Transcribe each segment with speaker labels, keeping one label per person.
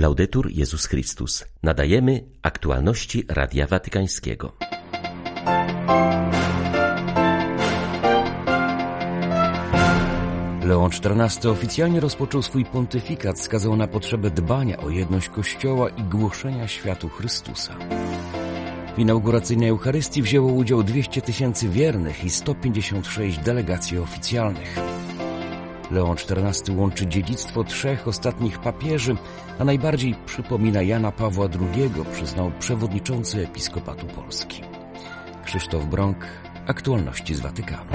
Speaker 1: Laudetur Jezus Chrystus. Nadajemy aktualności Radia Watykańskiego.
Speaker 2: Leon XIV oficjalnie rozpoczął swój pontyfikat, skazał na potrzebę dbania o jedność Kościoła i głoszenia światu Chrystusa. W inauguracyjnej Eucharystii wzięło udział 200 000 wiernych i 156 delegacji oficjalnych. Leon XIV łączy dziedzictwo 3 ostatnich papieży, a najbardziej przypomina Jana Pawła II, przyznał przewodniczący Episkopatu Polski. Krzysztof Brąk, aktualności z Watykanu.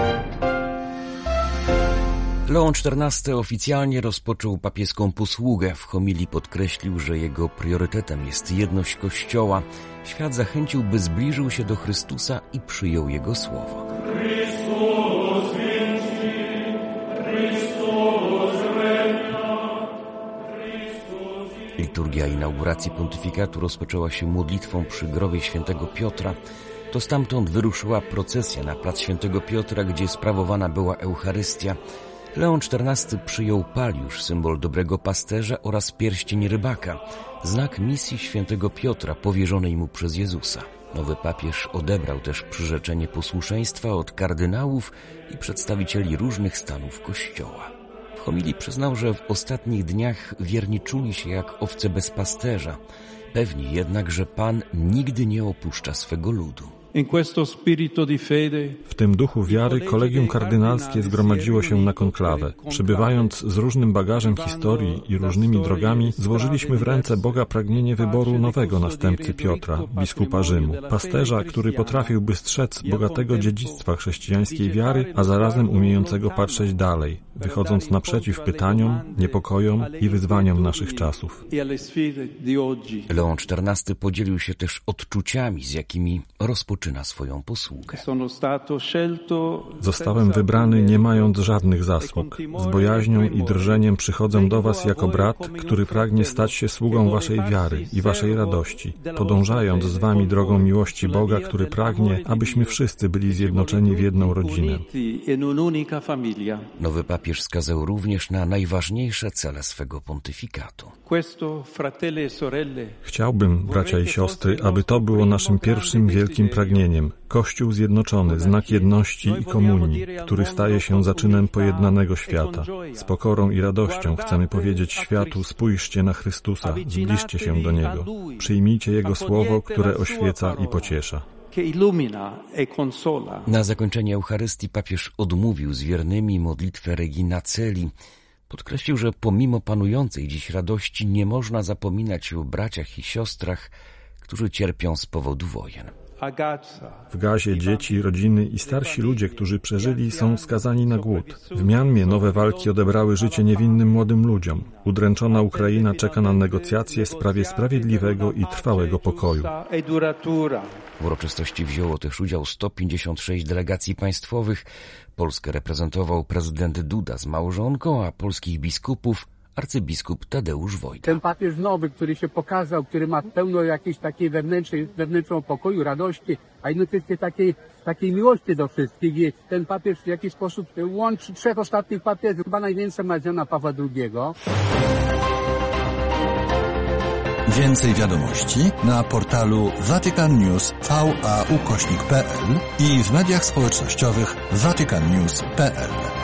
Speaker 2: Leon XIV oficjalnie rozpoczął papieską posługę. W homilii podkreślił, że jego priorytetem jest jedność Kościoła. Świat zachęcił, by zbliżył się do Chrystusa i przyjął Jego słowo. Liturgia inauguracji pontyfikatu rozpoczęła się modlitwą przy grobie świętego Piotra. To stamtąd wyruszyła procesja na plac świętego Piotra, gdzie sprawowana była Eucharystia. Leon XIV przyjął paliusz, symbol dobrego pasterza, oraz pierścień rybaka, znak misji świętego Piotra powierzonej mu przez Jezusa. Nowy papież odebrał też przyrzeczenie posłuszeństwa od kardynałów i przedstawicieli różnych stanów Kościoła. W homilii przyznał, że w ostatnich dniach wierni czuli się jak owce bez pasterza, pewni jednak, że Pan nigdy nie opuszcza swego ludu.
Speaker 3: W tym duchu wiary kolegium kardynalskie zgromadziło się na konklawę. Przybywając z różnym bagażem historii i różnymi drogami, złożyliśmy w ręce Boga pragnienie wyboru nowego następcy Piotra, biskupa Rzymu. Pasterza, który potrafiłby strzec bogatego dziedzictwa chrześcijańskiej wiary, a zarazem umiejącego patrzeć dalej, wychodząc naprzeciw pytaniom, niepokojom i wyzwaniom naszych czasów.
Speaker 2: Leon XIV podzielił się też odczuciami, z jakimi rozpoczyna swoją posługę.
Speaker 3: Zostałem wybrany, nie mając żadnych zasług. Z bojaźnią i drżeniem przychodzę do was jako brat, który pragnie stać się sługą waszej wiary i waszej radości, podążając z wami drogą miłości Boga, który pragnie, abyśmy wszyscy byli zjednoczeni w jedną rodzinę.
Speaker 2: Nowy papież wskazał również na najważniejsze cele swego pontyfikatu.
Speaker 3: Chciałbym, bracia i siostry, aby to było naszym pierwszym wielkim pragnieniem. Kościół zjednoczony, znak jedności i komunii, który staje się zaczynem pojednanego świata. Z pokorą i radością chcemy powiedzieć światu: spójrzcie na Chrystusa, zbliżcie się do Niego. Przyjmijcie Jego słowo, które oświeca i pociesza.
Speaker 2: Na zakończenie Eucharystii papież odmówił z wiernymi modlitwę Regina Coeli. Podkreślił, że pomimo panującej dziś radości nie można zapominać o braciach i siostrach, którzy cierpią z powodu wojen.
Speaker 3: W Gazie dzieci, rodziny i starsi ludzie, którzy przeżyli, są skazani na głód. W Mianmie nowe walki odebrały życie niewinnym młodym ludziom. Udręczona Ukraina czeka na negocjacje w sprawie sprawiedliwego i trwałego pokoju.
Speaker 2: W uroczystości wzięło też udział 156 delegacji państwowych. Polskę reprezentował prezydent Duda z małżonką, a polskich biskupów arcybiskup Tadeusz Wojda.
Speaker 4: Ten papież nowy, który się pokazał, który ma pełno jakiejś takiej wewnętrznego pokoju, radości, a jednocześnie takiej miłości do wszystkich. I ten papież w jakiś sposób łączy 3 ostatnich papieżów. Chyba najwięcej ma Jana Pawła II.
Speaker 5: Więcej wiadomości na portalu vaticannews.va/pl i w mediach społecznościowych vaticannews.pl.